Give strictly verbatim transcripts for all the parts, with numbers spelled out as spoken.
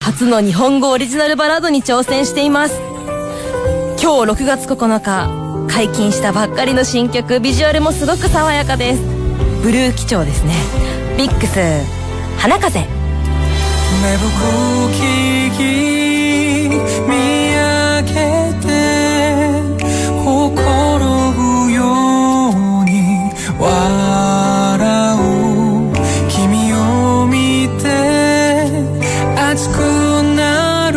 初の日本語オリジナルバラードに挑戦しています。今日ろくがつここのか解禁したばっかりの新曲、ビジュアルもすごく爽やかです。ブルー基調ですね。ビックス花風。 芽吹く木々見上げて心うように笑う君を見て熱くなる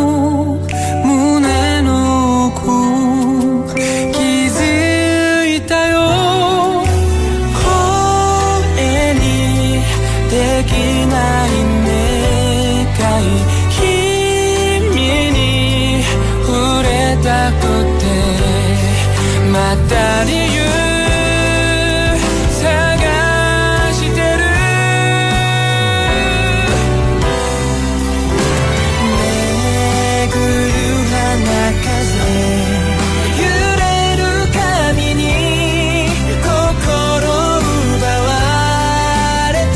胸の奥気づいたよ。声にできない君に触れたくてまた理由探してる。巡る花風揺れる髪に心奪われて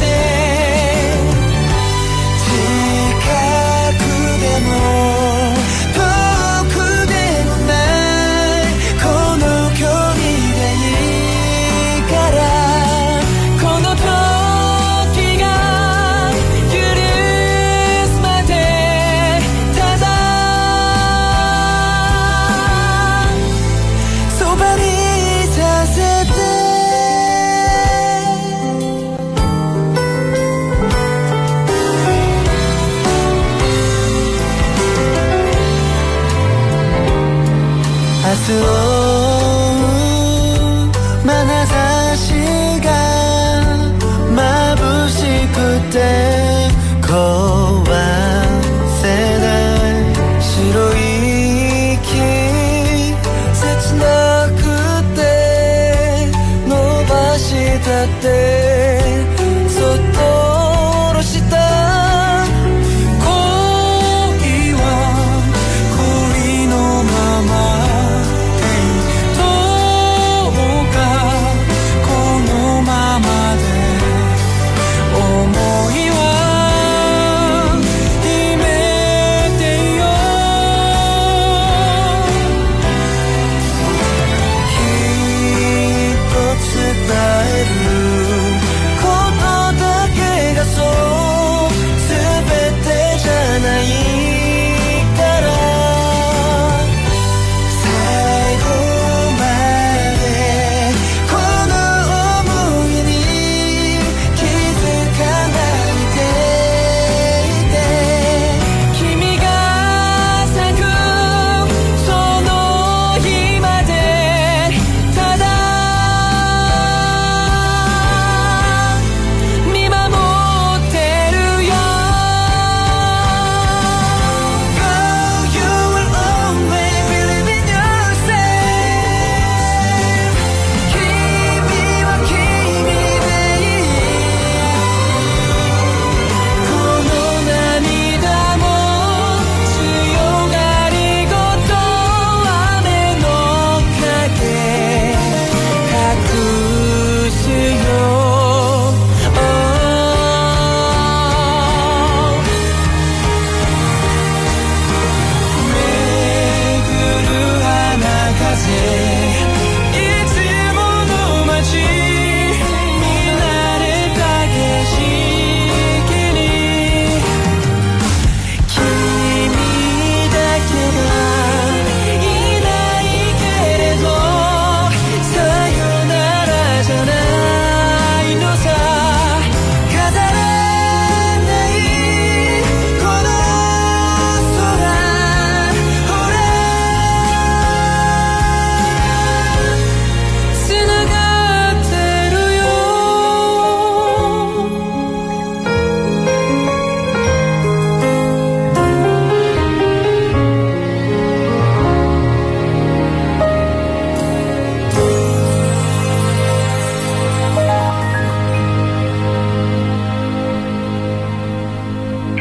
明日を眼差しが眩しくて